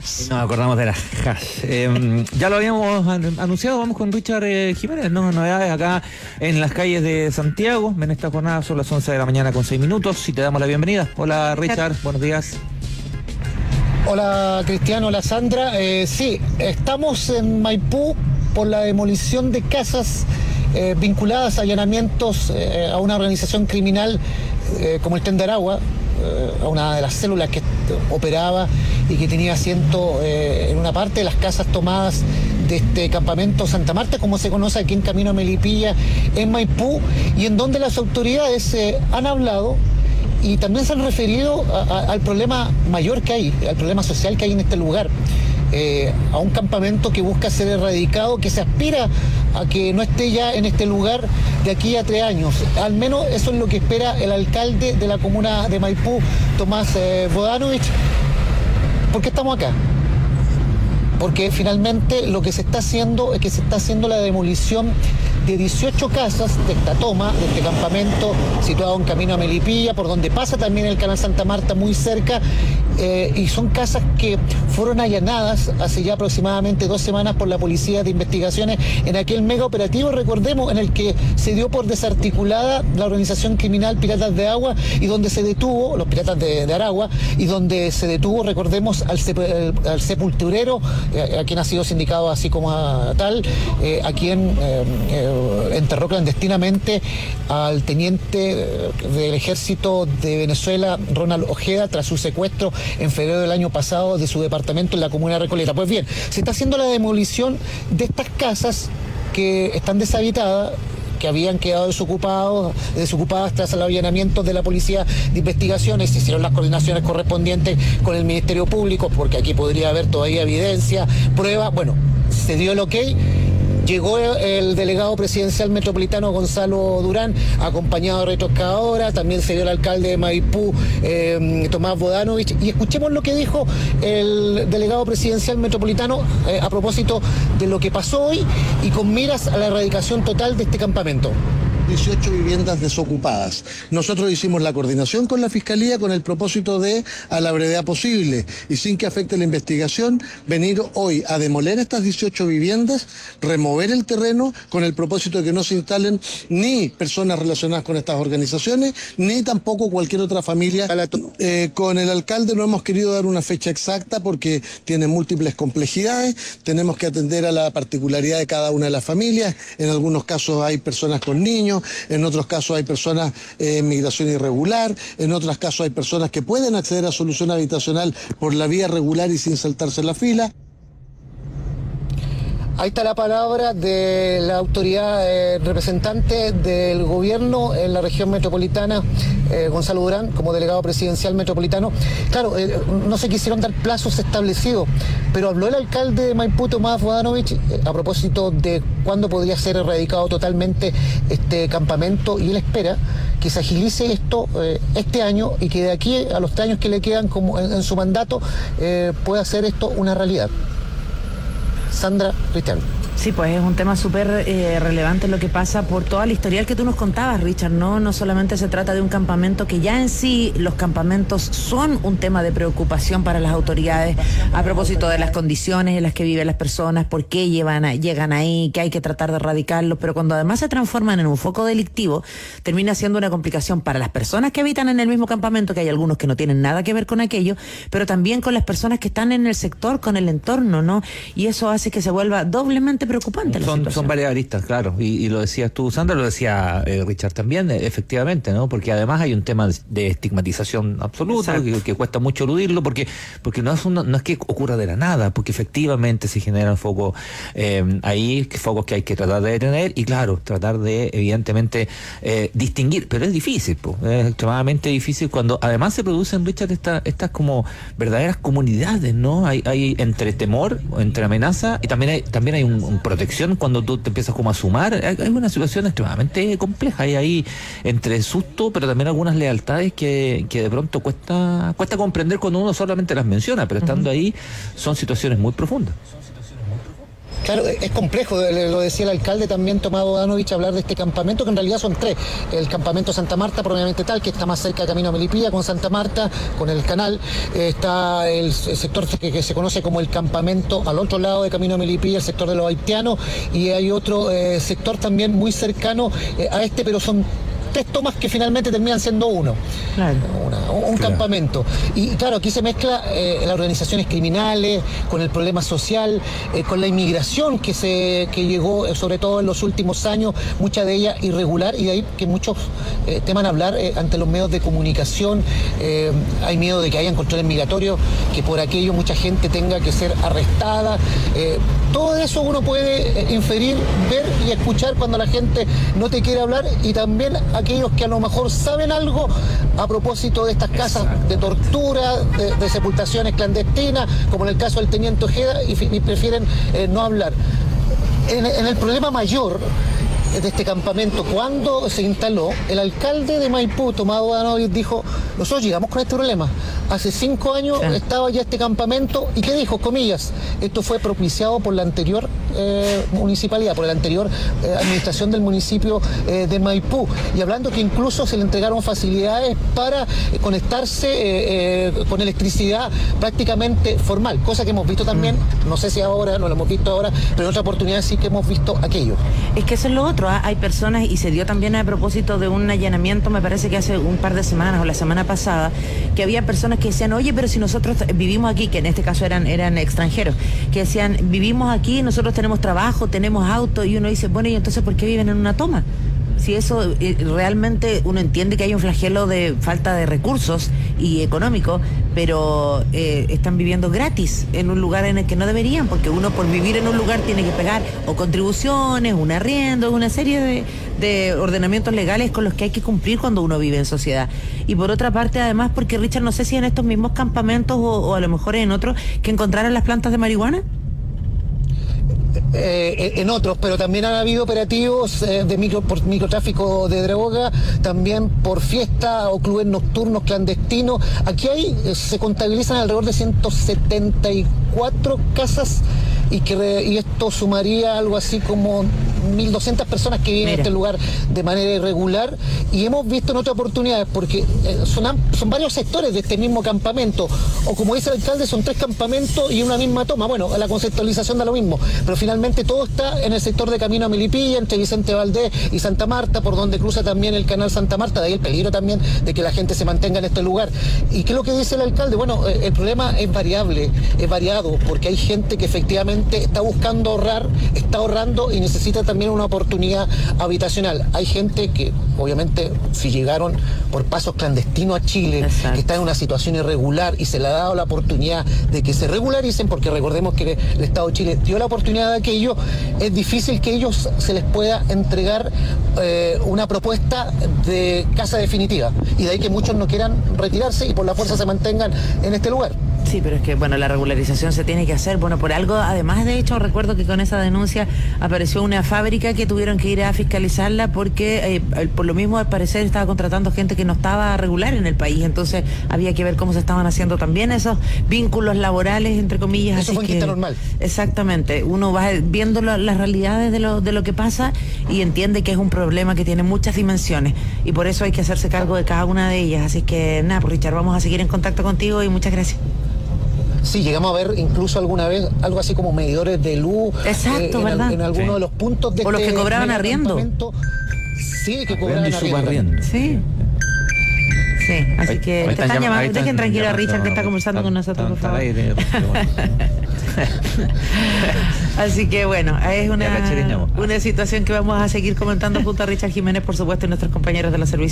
Nos acordamos de las hash. Ya lo habíamos anunciado, vamos con Richard Jiménez, ¿no? Novedades acá en las calles de Santiago. En esta jornada son las 11 de la mañana con 6 minutos y te damos la bienvenida. Hola Richard, buenos días. Hola Cristiano, hola Sandra. Sí, estamos en Maipú por la demolición de casas vinculadas a allanamientos a una organización criminal como el Tren de Aragua, a una de las células que operaba y que tenía asiento en una parte de las casas tomadas de este campamento Santa Marta, como se conoce aquí en Camino a Melipilla, en Maipú, y en donde las autoridades han hablado y también se han referido al problema mayor que hay, al problema social que hay en este lugar. A un campamento que busca ser erradicado, que se aspira a que no esté ya en este lugar de aquí a 3 años. Al menos eso es lo que espera el alcalde de la comuna de Maipú, Tomás Bodanovich. ¿Por qué estamos acá? Porque finalmente lo que se está haciendo es que se está haciendo la demolición de 18 casas de esta toma, de este campamento situado en Camino a Melipilla, por donde pasa también el canal Santa Marta muy cerca, y son casas que fueron allanadas hace ya aproximadamente 2 semanas por la Policía de Investigaciones en aquel mega operativo, recordemos, en el que se dio por desarticulada la organización criminal Piratas de Agua y donde se detuvo, los Piratas de Aragua, y donde se detuvo, recordemos, al sepulturero, a quien ha sido sindicado así como a tal, a quien enterró clandestinamente al teniente del ejército de Venezuela, Ronald Ojeda, tras su secuestro en febrero del año pasado de su departamento en la comuna de Recoleta. Pues bien, se está haciendo la demolición de estas casas que están deshabitadas, que habían quedado desocupadas tras el allanamiento de la Policía de Investigaciones. Se hicieron las coordinaciones correspondientes con el Ministerio Público, porque aquí podría haber todavía evidencia, prueba. Bueno, se dio el ok. Llegó el delegado presidencial metropolitano Gonzalo Durán, acompañado de retroexcavadora. También se dio el alcalde de Maipú, Tomás Bodanovich. Y escuchemos lo que dijo el delegado presidencial metropolitano a propósito de lo que pasó hoy y con miras a la erradicación total de este campamento. 18 viviendas desocupadas. Nosotros hicimos la coordinación con la Fiscalía con el propósito de, a la brevedad posible y sin que afecte la investigación, venir hoy a demoler estas 18 viviendas, remover el terreno con el propósito de que no se instalen ni personas relacionadas con estas organizaciones, ni tampoco cualquier otra familia. Con el alcalde no hemos querido dar una fecha exacta porque tiene múltiples complejidades, tenemos que atender a la particularidad de cada una de las familias. En algunos casos hay personas con niños, en otros casos hay personas en migración irregular, en otros casos hay personas que pueden acceder a solución habitacional por la vía regular y sin saltarse la fila. Ahí está la palabra de la autoridad representante del gobierno en la región metropolitana, Gonzalo Durán, como delegado presidencial metropolitano. Claro, no se quisieron dar plazos establecidos, pero habló el alcalde de Maipú, Tomás Bodanovich, a propósito de cuándo podría ser erradicado totalmente este campamento, y él espera que se agilice esto este año y que de aquí a los 3 años que le quedan como en su mandato pueda hacer esto una realidad. Sandra, Cristiano. Sí, pues es un tema súper relevante lo que pasa por toda la historial que tú nos contabas, Richard, ¿no? No solamente se trata de un campamento, que ya en sí los campamentos son un tema de preocupación para las autoridades a propósito de las condiciones en las que viven las personas, por qué llegan ahí, que hay que tratar de erradicarlos, pero cuando además se transforman en un foco delictivo, termina siendo una complicación para las personas que habitan en el mismo campamento, que hay algunos que no tienen nada que ver con aquello, pero también con las personas que están en el sector, con el entorno, ¿no? Y eso hace que se vuelva doblemente preocupante la situación. Son varias aristas, claro, y lo decías tú, Sandra, lo decía Richard también, efectivamente, ¿no? Porque además hay un tema de estigmatización absoluta, que cuesta mucho eludirlo, porque no es que ocurra de la nada, porque efectivamente se generan focos focos que hay que tratar de detener, y claro, tratar de, evidentemente, distinguir, pero es difícil, es extremadamente difícil cuando además se producen, Richard, estas como verdaderas comunidades, ¿no? Hay entre temor, entre amenaza, y también hay un protección cuando tú te empiezas como a sumar. Hay una situación extremadamente compleja, hay ahí entre susto, pero también algunas lealtades que de pronto cuesta comprender cuando uno solamente las menciona, pero estando ahí son situaciones muy profundas. Claro, es complejo, lo decía el alcalde también, Tomás Bodanovich, hablar de este campamento, que en realidad son tres. El campamento Santa Marta, propiamente tal, que está más cerca de Camino a Melipilla, con Santa Marta, con el canal. Está el sector que se conoce como el campamento al otro lado de Camino a Melipilla, el sector de los haitianos, y hay otro sector también muy cercano a este, pero son tres tomas que finalmente terminan siendo uno. Claro. Un campamento. Y claro, aquí se mezcla las organizaciones criminales con el problema social, con la inmigración que llegó sobre todo en los últimos años, mucha de ella irregular, y de ahí que muchos teman hablar ante los medios de comunicación. Hay miedo de que hayan controles migratorios, que por aquello mucha gente tenga que ser arrestada. Todo eso uno puede inferir, ver y escuchar cuando la gente no te quiere hablar, y también aquellos que a lo mejor saben algo a propósito de estas casas de tortura, de sepultaciones clandestinas, como en el caso del teniente Ojeda, y prefieren no hablar. En el problema mayor de este campamento, cuando se instaló, el alcalde de Maipú, Tomás Bodanovich, dijo: nosotros llegamos con este problema. Hace 5 años estaba ya este campamento, y ¿qué dijo? Comillas, esto fue propiciado por la anterior municipalidad, por la anterior administración del municipio de Maipú, y hablando que incluso se le entregaron facilidades para conectarse con electricidad prácticamente formal, cosa que hemos visto también, no sé si ahora, no lo hemos visto ahora, pero en otra oportunidad sí que hemos visto aquello. Es que eso es lo otro, hay personas, y se dio también a propósito de un allanamiento, me parece que hace un par de semanas o la semana pasada, que había personas que decían: oye, pero si nosotros vivimos aquí, que en este caso eran extranjeros, que decían: vivimos aquí, nosotros tenemos trabajo, tenemos auto, y uno dice: bueno, ¿y entonces por qué viven en una toma? Si eso realmente uno entiende que hay un flagelo de falta de recursos y económico, pero están viviendo gratis en un lugar en el que no deberían, porque uno por vivir en un lugar tiene que pagar o contribuciones, un arriendo, una serie de ordenamientos legales con los que hay que cumplir cuando uno vive en sociedad. Y por otra parte, además, porque Richard, no sé si en estos mismos campamentos o a lo mejor en otros, que encontraron las plantas de marihuana. En otros, pero también han habido operativos por microtráfico de droga, también por fiesta o clubes nocturnos clandestinos. Aquí se contabilizan alrededor de 174 casas, y esto sumaría algo así como 1.200 personas que viven en este lugar de manera irregular, y hemos visto en otras oportunidades, porque son varios sectores de este mismo campamento, o como dice el alcalde, son 3 campamentos y una misma toma. Bueno, la conceptualización da lo mismo, pero finalmente todo está en el sector de Camino a Melipilla, entre Vicente Valdés y Santa Marta, por donde cruza también el canal Santa Marta, de ahí el peligro también de que la gente se mantenga en este lugar. ¿Y qué es lo que dice el alcalde? Bueno, el problema es variable, es variado, porque hay gente que efectivamente está buscando ahorrar, está ahorrando y necesita también una oportunidad habitacional. Hay gente que, obviamente, si llegaron por pasos clandestinos a Chile, exacto, que está en una situación irregular y se le ha dado la oportunidad de que se regularicen, porque recordemos que el Estado de Chile dio la oportunidad de aquello, es difícil que ellos se les pueda entregar una propuesta de casa definitiva, y de ahí que muchos no quieran retirarse y por la fuerza se mantengan en este lugar. Sí, pero es que, bueno, la regularización se tiene que hacer, bueno, por algo. Además, de hecho, recuerdo que con esa denuncia apareció una fábrica que tuvieron que ir a fiscalizarla porque, por lo mismo, al parecer estaba contratando gente que no estaba regular en el país. Entonces, había que ver cómo se estaban haciendo también esos vínculos laborales, entre comillas. Eso fue en Quinta Normal. Exactamente. Uno va viendo las realidades de lo que pasa y entiende que es un problema que tiene muchas dimensiones. Y por eso hay que hacerse cargo de cada una de ellas. Así que, nada, pues, Richard, vamos a seguir en contacto contigo y muchas gracias. Sí, llegamos a ver incluso alguna vez algo así como medidores de luz. Exacto, ¿verdad? En algunos de los puntos de o los que cobraban arriendo. Sí, que cobraban arriendo. Sí. Sí, así que te están llamando. Dejen tranquilo a Richard, que está conversando con nosotros, por favor. Así que bueno, es una situación que vamos a seguir comentando junto a Richard Jiménez, por supuesto, y nuestros compañeros de los servicios.